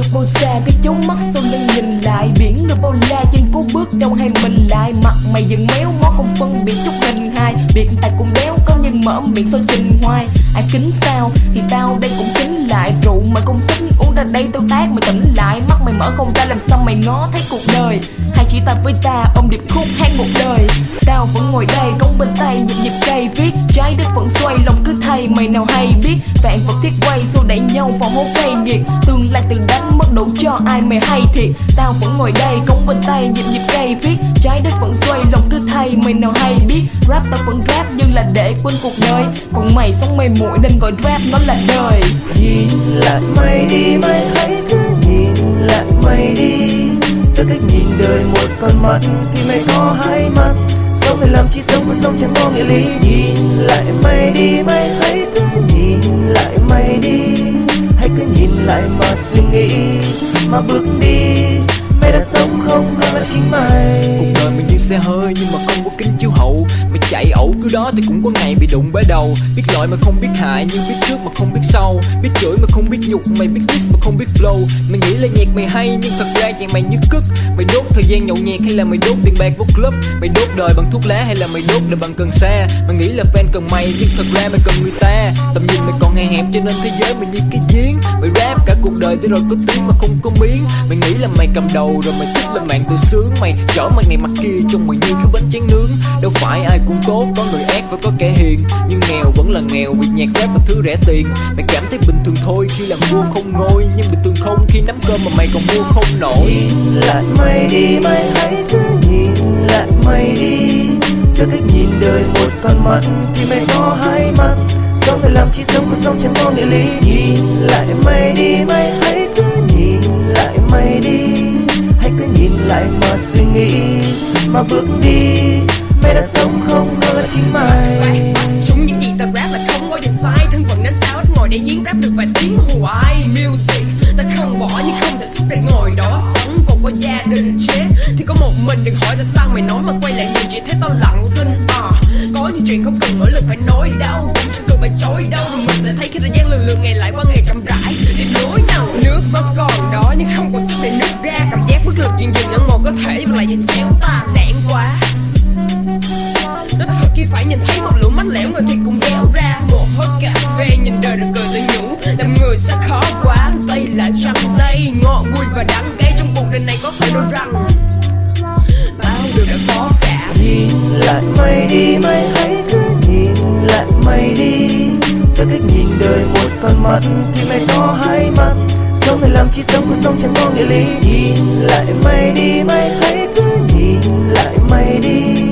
được bao xa, cái chốn mắt sau lưng nhìn lại biển người bao la, trên cố bước đông hay mình lại mặt mày dần méo mó không phân biệt chút hình hài, biệt tại cùng béo có nhưng mở miệng soi trình hoài. Ai kính tao thì tao đây cũng kính lại, rượu mà không tính uống ra đây tao tát mày tỉnh lại, mắt mày mở không ra làm sao mày ngó thấy cuộc đời, hay chỉ ta với ta ôm điệp khúc hát một đời. Tao vẫn ngồi đây cống bên tay nhịp nhịp cây viết, trái đất vẫn xoay lòng cứ thay mày nào hay biết, vạn vật thiết quay xô đẩy nhau vào hố cây nghiệt, tương lai từ đánh mất đủ cho ai mày hay thiệt. Tao vẫn ngồi đây cống bên tay nhịp nhịp cây viết, trái đất vẫn xoay lòng cứ thay mày nào hay biết, rap tao vẫn rap như là để quên cuộc đời, còn mày sống mày muội nên gọi rap nó là đời. Nhìn lại mày đi, mày hãy cứ nhìn lại mày đi, từ cách nhìn đời một con mắt thì mày có hai mắt, sống mày làm chi sống mà sống chẳng có nghĩa lý. Nhìn lại mày đi, mày hãy cứ nhìn lại mày đi, hãy cứ nhìn lại mà suy nghĩ mà bước đi, mày đã sống không hơn là chính mày. Cuộc đời mình như xe hơi nhưng mà không có kính chiếu hậu, mày chạy ẩu cứ đó thì cũng có ngày bị đụng bể đầu, biết lỗi mà không biết hại nhưng biết trước mà không biết sau, biết chửi mà không biết nhục, mày biết diss mà không biết flow. Mày nghĩ là nhạc mày hay nhưng thật ra nhạc mày như cứt, mày đốt thời gian nhậu nhẹt hay là mày đốt tiền bạc vô club, mày đốt đời bằng thuốc lá hay là mày đốt đời bằng cần sa. Mày nghĩ là fan cần mày nhưng thật ra mày cần người ta, tầm nhìn mày còn hạn hẹp cho nên thế giới mày như cái giếng, mày rap cả cuộc đời để rồi có tiếng mà không có miếng. Mày nghĩ là mày cầm đầu rồi mày thích lên mạng tự sướng, mày chở mặt này mặt kia trông mày như cái bánh tráng nướng. Đâu phải ai cũng tốt, có người ác và có kẻ hiền, nhưng nghèo vẫn là nghèo vì nhạc rap là thứ rẻ tiền. Mày cảm thấy bình thường thôi khi làm vua không ngôi, nhưng bình thường không khi nắm cơm mà mày còn mua không nổi. Nhìn lại mày đi, mày hãy cứ nhìn lại mày đi, cho cách nhìn đời một con mắt thì mày có hai mắt, sống mày làm chi sống mà sống chẳng có nghĩa lý. Nhìn lại mày đi, mày hãy cứ nhìn lại mày đi, hãy cứ nhìn lại mà suy nghĩ mà bước đi, mày đã sống không hơn là chính mày. Chúng những gì ta rap là không có gì sai, thân phận đến sao ít ngồi để diễn rap được vài tiếng hoài. Music ta không bỏ nhưng không thể suốt đời ngồi đó sống, còn có gia đình chết thì có một mình. Đừng hỏi ta sao mày nói mà quay lại nhìn chỉ thấy tao lặng thinh. Có những chuyện không cần mỗi lần phải nói đâu, cũng chẳng cần phải chối đâu, rồi mình sẽ thấy khi thời gian lần lượt ngày lại qua ngày chậm rãi đi nối nào. Nước vẫn còn đó nhưng không còn sức để nước ra, cảm giác bất lực dần dần ở một có thể và lại dậy xéo ta nản quá. Nó thật khi phải nhìn thấy một lũ mánh lẻo người thì cũng béo ra, một hớp cà phê nhìn đời rồi cười tự nhủ làm người sẽ khó quá. Tay là trắng tay ngọt bùi và đắng cay, trong cuộc đời này có thể đôi rằng bao điều đã có cả. Nhìn lại mày đi, mày hãy cứ nhìn lại mày đi, cho cách nhìn đời một con mắt thì mày có hai mắt, sống mày làm chi sống mà sống chẳng có nghĩa lý. Nhìn lại mày đi, mày hãy cứ nhìn lại mày đi,